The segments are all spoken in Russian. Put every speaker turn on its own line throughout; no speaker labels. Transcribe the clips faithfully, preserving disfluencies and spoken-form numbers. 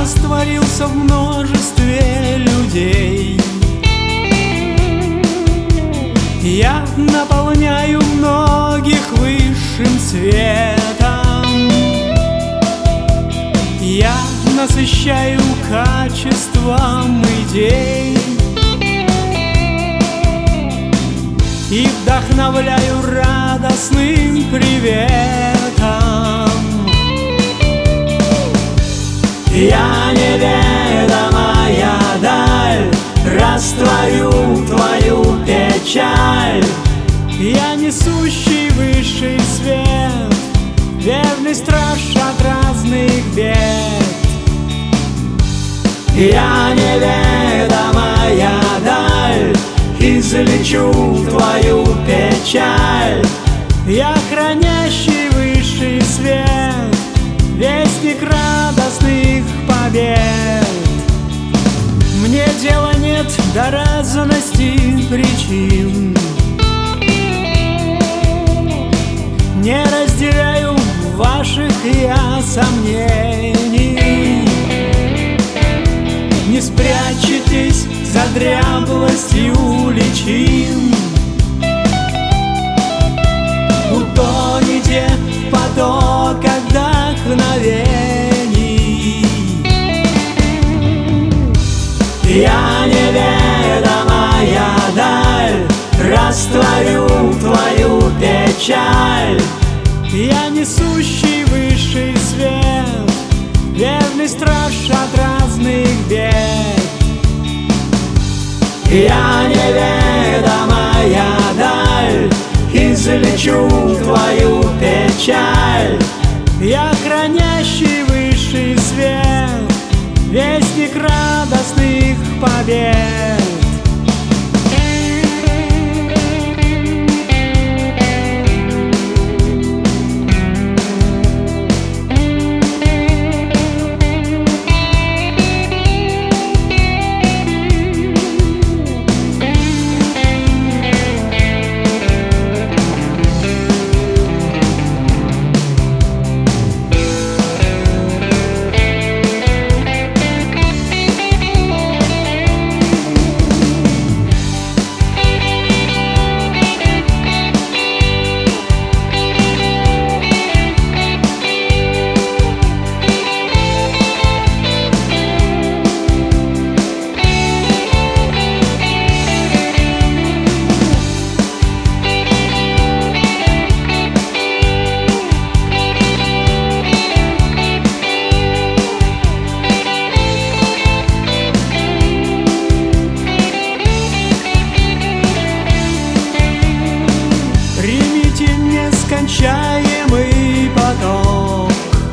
растворился в множестве людей. Я наполняю многих высшим светом. Я насыщаю качеством идей и вдохновляю радостным приветом. Я неведомая даль, растворю твою печаль. Я несущий высший свет, верный страж от разных бед. Я неведомая даль, излечу твою печаль. Я хранящий высший свет, вестник радостных побед. Мне дела нет до разности причин, не разделяю ваших я сомнений. Не спрячетесь за дряблостью личин, утонете в потоках вдохновений. Я неведомая даль, растворю твою печаль. Я несущий высший свет, верный страж от разных бед. Я неведомая даль, излечу твою печаль. Я хранящий высший свет, вестник радостных побед. Нескончаемый поток.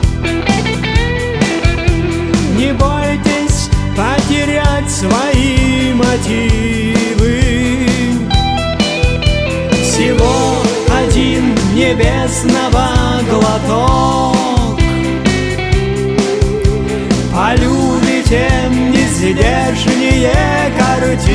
Не бойтесь потерять свои мотивы. Всего один небесного глоток. Полюбите нездешние картины.